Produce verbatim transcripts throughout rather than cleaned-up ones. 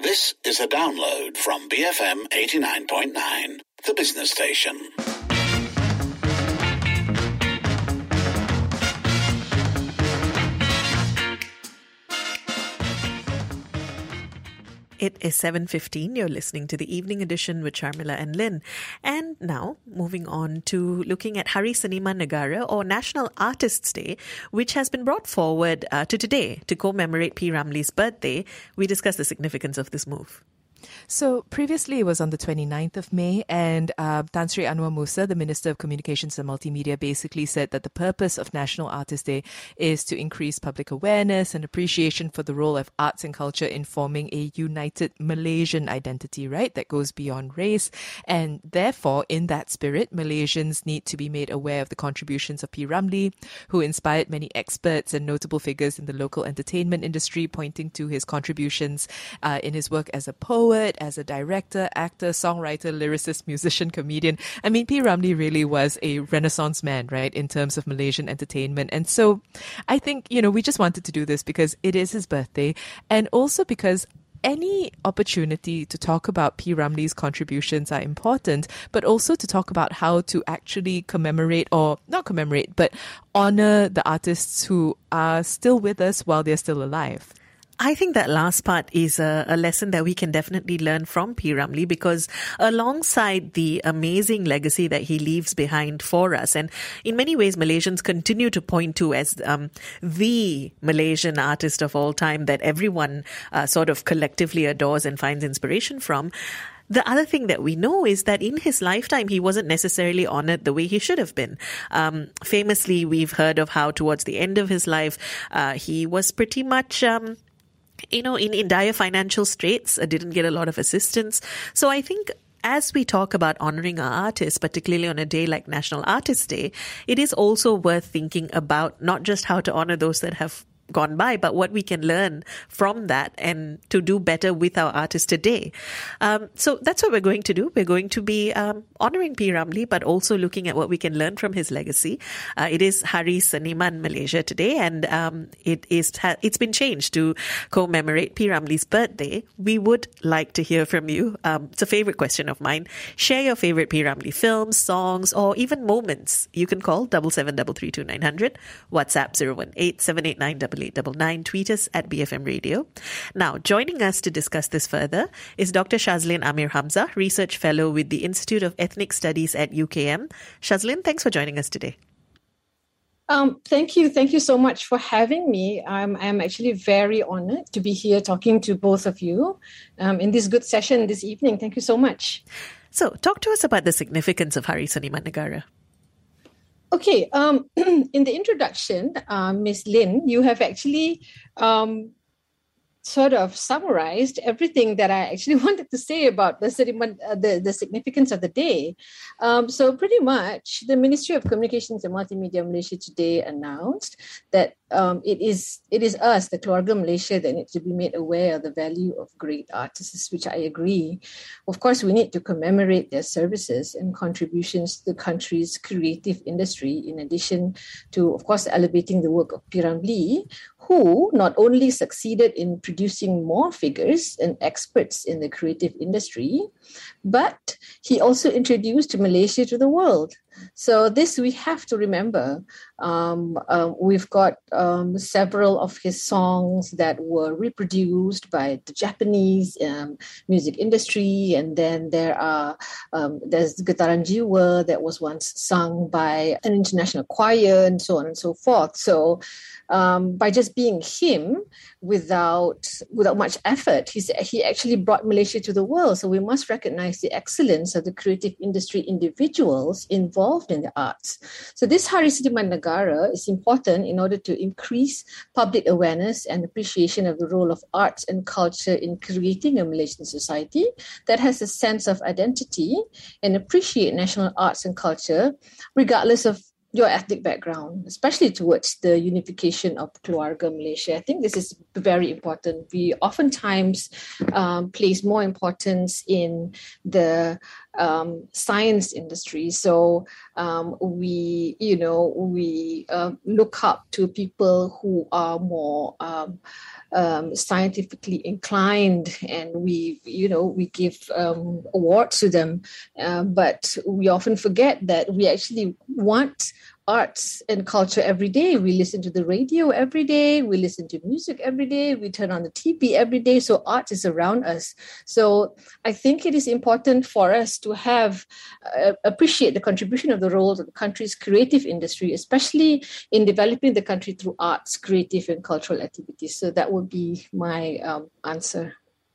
This is a download from B F M eighty-nine point nine, the business station. It is seven fifteen. You're listening to the Evening Edition with Sharmila and Lynn. And now, moving on to looking at Hari Seniman Negara, or National Artists' Day, which has been brought forward uh, to today to commemorate P. Ramlee's birthday. We discuss the significance of this move. So previously it was on the twenty-ninth of May, and uh, Tan Sri Anwar Musa, the Minister of Communications and Multimedia, basically said that the purpose of National Artists' Day is to increase public awareness and appreciation for the role of arts and culture in forming a united Malaysian identity, right, that goes beyond race. And therefore, in that spirit, Malaysians need to be made aware of the contributions of P. Ramlee, who inspired many experts and notable figures in the local entertainment industry, pointing to his contributions uh, in his work as a poet, as a director, actor, songwriter, lyricist, musician, comedian. I mean, P. Ramlee really was a renaissance man, right, in terms of Malaysian entertainment. And so I think, you know, we just wanted to do this because it is his birthday, and also because any opportunity to talk about P. Ramlee's contributions are important, but also to talk about how to actually commemorate, or not commemorate, but honor the artists who are still with us while they're still alive. I think that last part is a, a lesson that we can definitely learn from P. Ramlee, because alongside the amazing legacy that he leaves behind for us, and in many ways Malaysians continue to point to as um, the Malaysian artist of all time that everyone uh, sort of collectively adores and finds inspiration from, the other thing that we know is that in his lifetime, he wasn't necessarily honored the way he should have been. Um, famously, we've heard of how towards the end of his life, uh, he was pretty much Um, you know, in, in dire financial straits, uh, didn't get a lot of assistance. So I think as we talk about honoring our artists, particularly on a day like National Artists' Day, it is also worth thinking about not just how to honor those that have gone by, but what we can learn from that and to do better with our artists today. Um, so that's what we're going to do. We're going to be um, honoring P. Ramlee, but also looking at what we can learn from his legacy. Uh, it is Hari Seniman Malaysia today, and um, it is ha- it's been changed to commemorate P. Ramlee's birthday. We would like to hear from you. Um, it's a favorite question of mine. Share your favorite P. Ramlee films, songs, or even moments. You can call double seven double three two nine hundred, WhatsApp zero one eight seven eight nine double eight double nine, tweet us at B F M Radio. Now, joining us to discuss this further is Doctor Shazlin Amir Hamza, Research Fellow with the Institute of Ethnic Studies at U K M. Shazlin, thanks for joining us today. Um, thank you. Thank you so much for having me. I'm, I'm actually very honored to be here talking to both of you um, in this good session this evening. Thank you so much. So, talk to us about the significance of Hari Seniman Negara. Okay, um, in the introduction, uh, Miz Lin, you have actually um, sort of summarized everything that I actually wanted to say about the, uh, the, the significance of the day. Um, so pretty much, the Ministry of Communications and Multimedia Malaysia today announced that um, it is it is us, the Keluarga Malaysia, that needs to be made aware of the value of great artists, which I agree. Of course, we need to commemorate their services and contributions to the country's creative industry, in addition to, of course, elevating the work of P. Ramlee, who not only succeeded in producing more figures and experts in the creative industry, but he also introduced Malaysia to the world. So this we have to remember. Um, uh, we've got um, several of his songs that were reproduced by the Japanese um, music industry, and then there are um, there's Getaran Jiwa that was once sung by an international choir, and so on and so forth. So um, by just being him, without without much effort, he's, he actually brought Malaysia to the world. So we must recognize the excellence of the creative industry individuals involved in the arts. So this Hari Seniman Negara is important in order to increase public awareness and appreciation of the role of arts and culture in creating a Malaysian society that has a sense of identity and appreciate national arts and culture, regardless of your ethnic background, especially towards the unification of Keluarga Malaysia. I think this is very important. We oftentimes um, place more importance in the um, science industry. So um, we, you know, we uh, look up to people who are more um, um, scientifically inclined, and we, you know, we give um, awards to them. Uh, but we often forget that we actually want arts and culture every day. We listen to the radio every day. We listen to music every day. We turn on the T V every day. So art is around us. So I think it is important for us to have, uh, appreciate the contribution of the roles of the country's creative industry, especially in developing the country through arts, creative and cultural activities. So that would be my um, answer.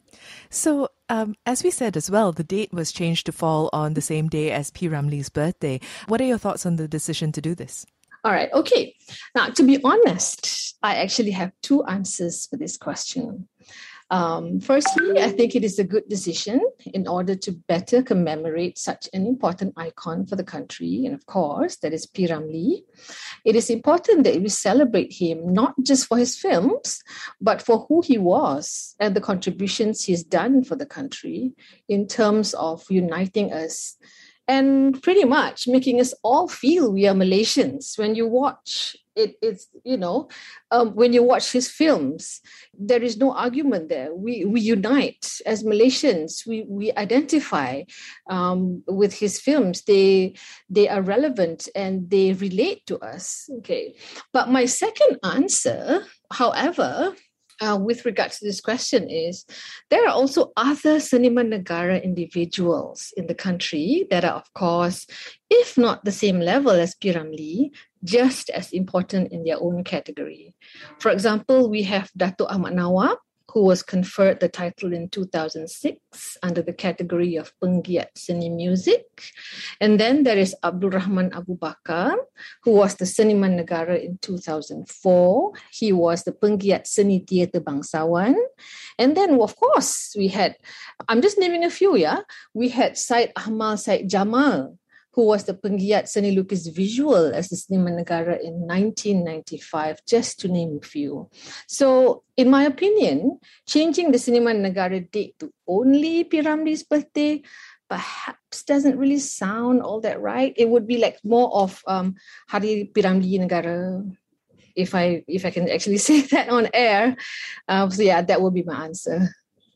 So, um, as we said as well, the date was changed to fall on the same day as P. Ramlee's birthday. What are your thoughts on the decision to do this? All right. Okay. Now, to be honest, I actually have two answers for this question. Um, firstly, I think it is a good decision in order to better commemorate such an important icon for the country. And of course, that is P. Ramlee. It is important that we celebrate him, not just for his films, but for who he was and the contributions he's done for the country in terms of uniting us and pretty much making us all feel we are Malaysians. When you watch it, it's, you know, um, when you watch his films, there is no argument there. We we unite as Malaysians. We we identify um, with his films. They they are relevant and they relate to us. Okay, but my second answer, however, Uh, with regards to this question is, there are also other Seniman Negara individuals in the country that are, of course, if not the same level as P. Ramlee, just as important in their own category. For example, we have Dato' Ahmad Nawab, who was conferred the title in two thousand six under the category of Penggiat Seni Music. And then there is Abdul Rahman Abu Bakar, who was the Seniman Negara in two thousand four. He was the Penggiat Seni Teater Bangsawan. And then, of course, we had, I'm just naming a few, yeah? We had Syed Ahmad Syed Jamal, who was the Penggiat Seni Lukis Visual as the Seniman Negara in nineteen ninety-five, just to name a few. So, in my opinion, changing the Seniman Negara date to only P. Ramlee's birthday perhaps doesn't really sound all that right. It would be like more of um, Hari P. Ramlee Negara, if I if I can actually say that on air. Uh, so yeah, that would be my answer.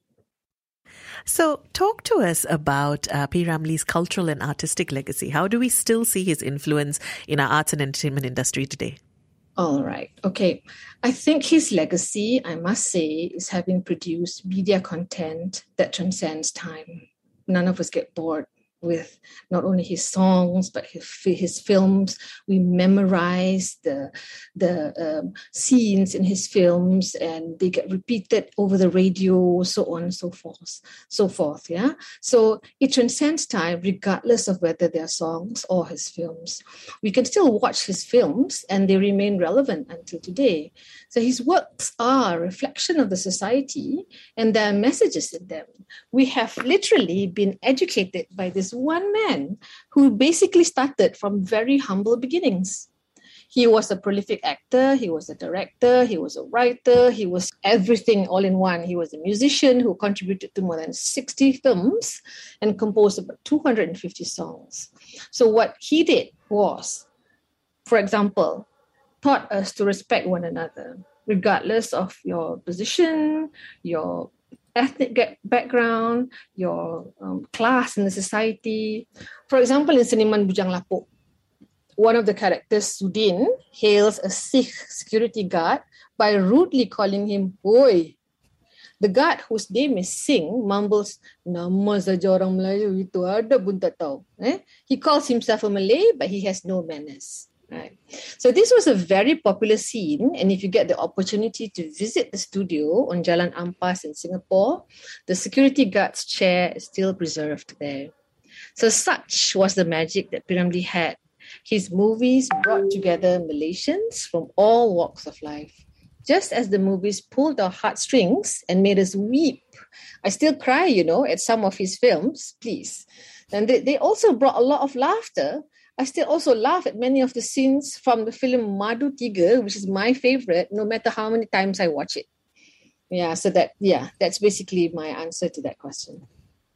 So talk to us about uh, P. Ramlee's cultural and artistic legacy. How do we still see his influence in our arts and entertainment industry today? All right. Okay. I think his legacy, I must say, is having produced media content that transcends time. None of us get bored with not only his songs, but his, his films. We memorize the, the um, scenes in his films, and they get repeated over the radio, so on and so forth. So forth, yeah? So it transcends time regardless of whether they're songs or his films. We can still watch his films and they remain relevant until today. So his works are a reflection of the society and there are messages in them. We have literally been educated by this one man who basically started from very humble beginnings. He was a prolific actor, he was a director, he was a writer, he was everything all in one. He was a musician who contributed to more than sixty films and composed about two hundred fifty songs. So what he did was, for example, taught us to respect one another, regardless of your position, your ethnic background, your um, class in the society. For example, in Seniman Bujang Lapuk, one of the characters, Sudin, hails a Sikh security guard by rudely calling him Oi. The guard, whose name is Singh, mumbles, "Nama saja orang Melayu itu ada pun tak tahu." Eh? He calls himself a Malay, but he has no manners. Right. So this was a very popular scene, and if you get the opportunity to visit the studio on Jalan Ampas in Singapore, the security guard's chair is still preserved there. So such was the magic that P. Ramlee had. His movies brought together Malaysians from all walks of life. Just as the movies pulled our heartstrings and made us weep. I still cry, you know, at some of his films, please. And they, they also brought a lot of laughter. I still also laugh at many of the scenes from the film Madu Tiga, which is my favorite, no matter how many times I watch it. Yeah, so that, yeah, that's basically my answer to that question.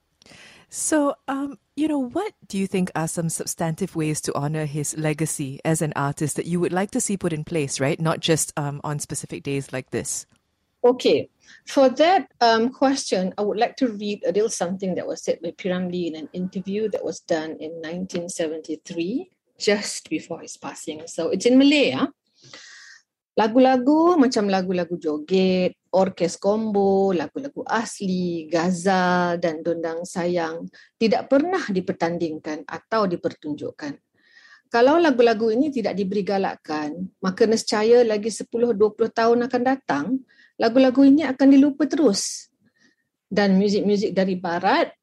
So, um, you know, what do you think are some substantive ways to honor his legacy as an artist that you would like to see put in place, right? Not just um, on specific days like this. Okay. For that um, question, I would like to read a little something that was said by P. Ramlee in an interview that was done in nineteen seventy-three, just before his passing. So it's in Malay. Ya? Lagu-lagu macam lagu-lagu joget, orkes combo, lagu-lagu asli, ghazal dan dondang sayang tidak pernah dipertandingkan atau dipertunjukkan. Kalau lagu-lagu ini tidak diberi galakan, maka nescaya lagi sepuluh dua puluh tahun akan datang, lagu-lagu ini akan dilupa terus. Dan muzik-muzik dari barat,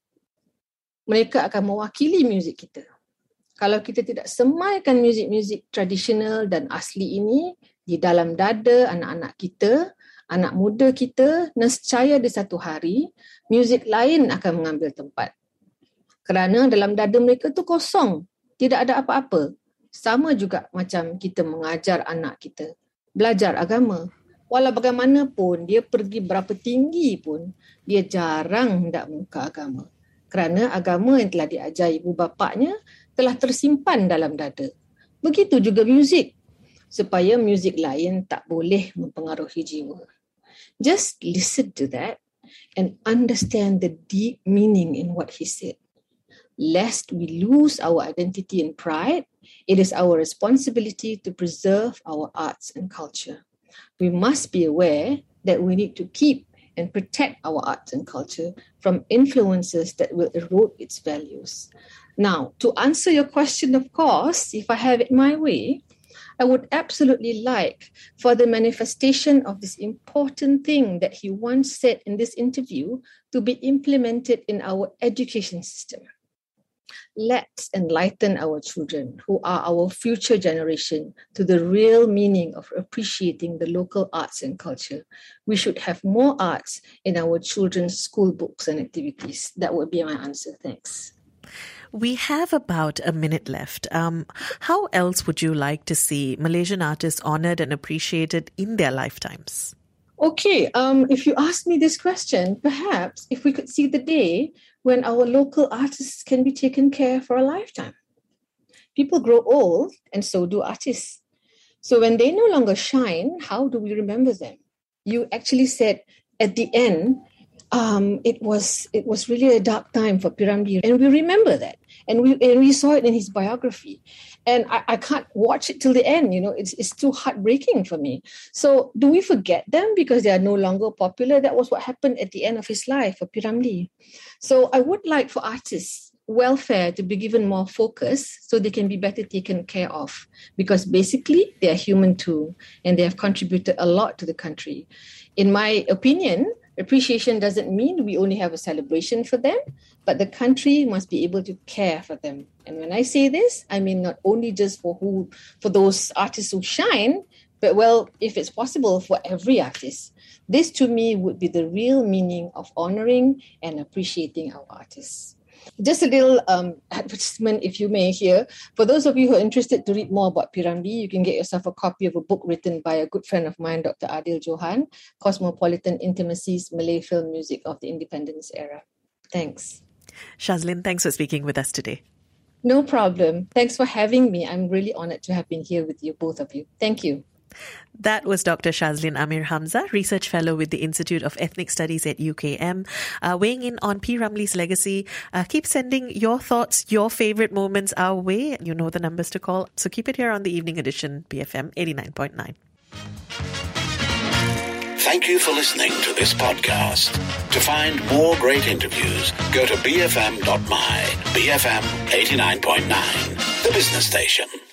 mereka akan mewakili muzik kita. Kalau kita tidak semaikan muzik-muzik tradisional dan asli ini di dalam dada anak-anak kita, anak muda kita, nescaya di satu hari, muzik lain akan mengambil tempat. Kerana dalam dada mereka tu kosong, tidak ada apa-apa. Sama juga macam kita mengajar anak kita belajar agama. Walau bagaimanapun, dia pergi berapa tinggi pun, dia jarang hendak muka agama. Kerana agama yang telah diajar ibu bapaknya telah tersimpan dalam dada. Begitu juga muzik. Supaya muzik lain tak boleh mempengaruhi jiwa. Just listen to that and understand the deep meaning in what he said. Lest we lose our identity and pride, it is our responsibility to preserve our arts and culture. We must be aware that we need to keep and protect our arts and culture from influences that will erode its values. Now, to answer your question, of course, if I have it my way, I would absolutely like for the manifestation of this important thing that he once said in this interview to be implemented in our education system. Let's enlighten our children, who are our future generation, to the real meaning of appreciating the local arts and culture. We should have more arts in our children's school books and activities. That would be my answer. Thanks. We have about a minute left. Um, how else would you like to see Malaysian artists honoured and appreciated in their lifetimes? Okay, um, if you ask me this question, perhaps if we could see the day when our local artists can be taken care for a lifetime. People grow old and so do artists. So when they no longer shine, how do we remember them? You actually said at the end, Um, it was it was really a dark time for P. Ramlee, and we remember that, and we and we saw it in his biography, and I, I can't watch it till the end. You know, it's it's too heartbreaking for me. So, do we forget them because they are no longer popular? That was what happened at the end of his life for P. Ramlee. So, I would like for artists' welfare to be given more focus so they can be better taken care of, because basically they are human too, and they have contributed a lot to the country. In my opinion, appreciation doesn't mean we only have a celebration for them, but the country must be able to care for them. And when I say this, I mean not only just for who, for those artists who shine, but well, if it's possible, for every artist. This to me would be the real meaning of honoring and appreciating our artists. Just a little um, advertisement, if you may, here. For those of you who are interested to read more about P. Ramlee, you can get yourself a copy of a book written by a good friend of mine, Doctor Adil Johan, Cosmopolitan Intimacies, Malay Film Music of the Independence Era. Thanks. Shazlin, thanks for speaking with us today. No problem. Thanks for having me. I'm really honored to have been here with you, both of you. Thank you. That was Doctor Shazlin Amir Hamza, Research Fellow with the Institute of Ethnic Studies at U K M, uh, weighing in on P. Ramlee's legacy. Uh, keep sending your thoughts, your favourite moments our way. You know the numbers to call. So keep it here on the Evening Edition, B F M eighty-nine point nine. Thank you for listening to this podcast. To find more great interviews, go to b f m dot my, B F M eighty-nine point nine, the business station.